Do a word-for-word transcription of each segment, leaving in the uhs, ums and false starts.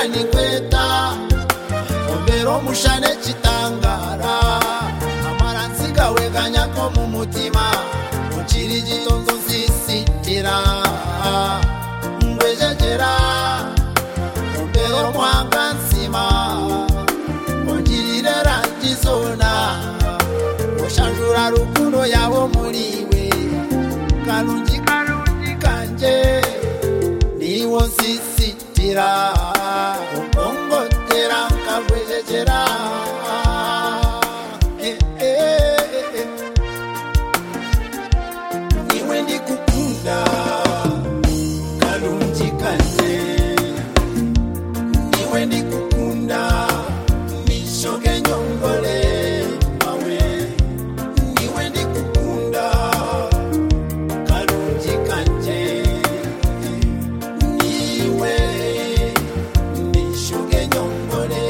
ni kweta ombero mushane chitangara amara nsigawe ganyako mu mutima ukiri gitonzo nsisitira ngwejejera ombero mwanga nsima ongirire rangizona oshanjura rukundo yabo muriwe kalungi kalungi kanje niwo nsisitira ongotera nkagwejejera eh, eh, eh. Niwe ndikukunda kalungi kanje niwe ndikukunda mishoge nyongole mawe niwe ndikukunda kalungi kanje niwe mishoge nyongole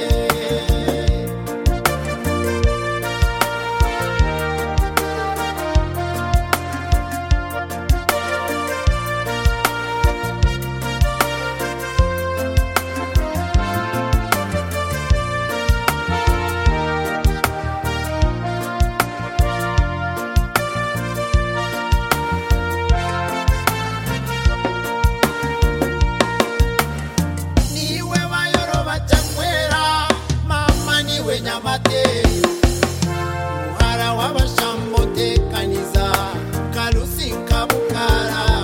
niwe bayoroba chakwera mama niwe nyamate muhara w'abashambo tekaniza kalusi nkabukara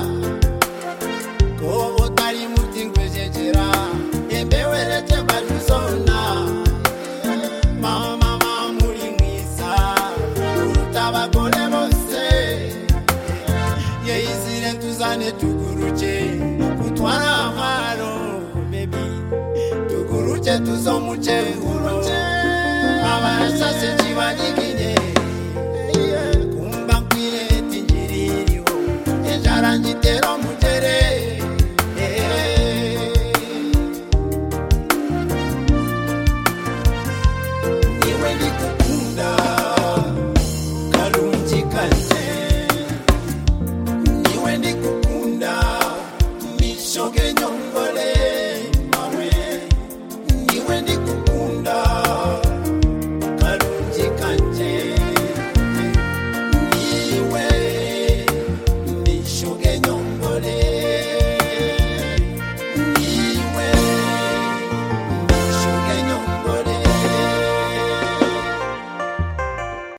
kobo tari muti ngwejejera embewerete baduzona mama mama muri mwiza uruta abagore bose yeizire tuzane tuguruke kutwara amaro baby tuguruke tuzomuche uro abarasase chibanyiki